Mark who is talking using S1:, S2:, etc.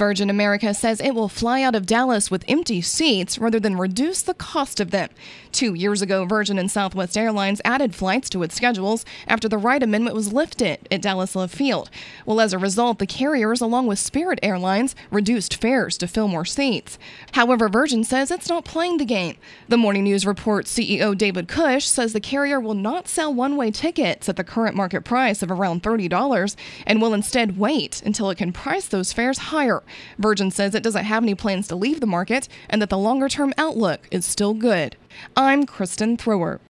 S1: Virgin America says it will fly out of Dallas with empty seats rather than reduce the cost of them. 2 years ago, Virgin and Southwest Airlines added flights to its schedules after the Wright Amendment was lifted at Dallas Love Field. Well, as a result, the carriers, along with Spirit Airlines, reduced fares to fill more seats. However, Virgin says it's not playing the game. The Morning News Report CEO David Cush says the carrier will not sell one-way tickets at the current market price of around $30 and will instead wait until it can price those fares higher. Virgin says it doesn't have any plans to leave the market and that the longer-term outlook is still good. I'm Kristen Thrower.